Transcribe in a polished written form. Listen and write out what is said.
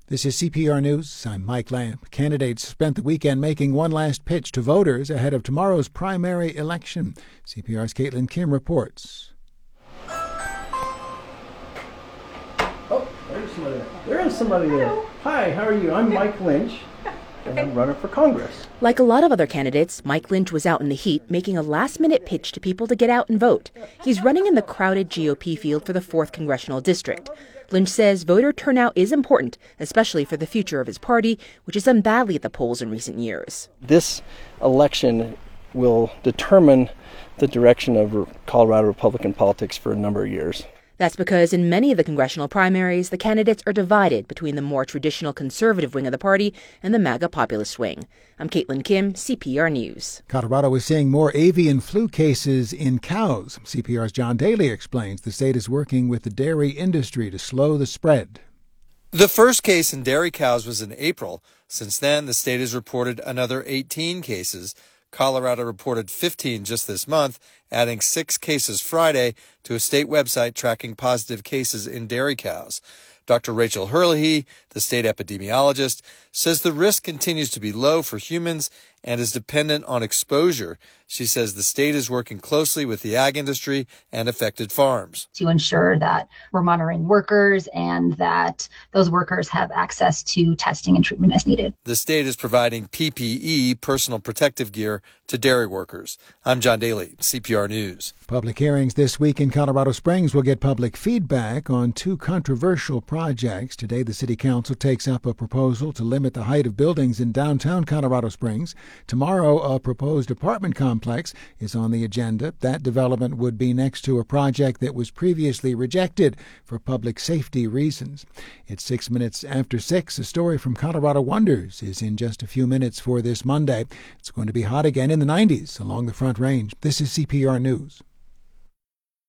This is CPR News. I'm Mike Lamb. Candidates spent the weekend making one last pitch to voters ahead of tomorrow's primary election. CPR's Caitlin Kim reports. Oh, there's somebody there. There is somebody there. Hi, how are you? I'm Mike Lynch, and I'm running for Congress. Like a lot of other candidates, Mike Lynch was out in the heat making a last-minute pitch to people to get out and vote. He's running in the crowded GOP field for the 4th Congressional District. Lynch says voter turnout is important, especially for the future of his party, which has done badly at the polls in recent years. This election will determine the direction of Colorado Republican politics for a number of years. That's because in many of the congressional primaries, the candidates are divided between the more traditional conservative wing of the party and the MAGA populist wing. I'm Caitlin Kim, CPR News. Colorado is seeing more avian flu cases in cows. CPR's John Daly explains the state is working with the dairy industry to slow the spread. The first case in dairy cows was in April. Since then, the state has reported another 18 cases. Colorado reported 15 just this month, adding 6 cases Friday to a state website tracking positive cases in dairy cows. Dr. Rachel Herlihy, the state epidemiologist, says the risk continues to be low for humans and is dependent on exposure. She says the state is working closely with the ag industry and affected farms to ensure that we're monitoring workers and that those workers have access to testing and treatment as needed. The state is providing PPE, personal protective gear, to dairy workers. I'm John Daly, CPR News. Public hearings this week in Colorado Springs will get public feedback on 2 controversial projects. Today, the City Council takes up a proposal to limit the height of buildings in downtown Colorado Springs. Tomorrow, a proposed apartment complex is on the agenda. That development would be next to a project that was previously rejected for public safety reasons. It's 6 minutes after 6. A story from Colorado Wonders is in just a few minutes for this Monday. It's going to be hot again in the 90s along the Front Range. This is CPR News.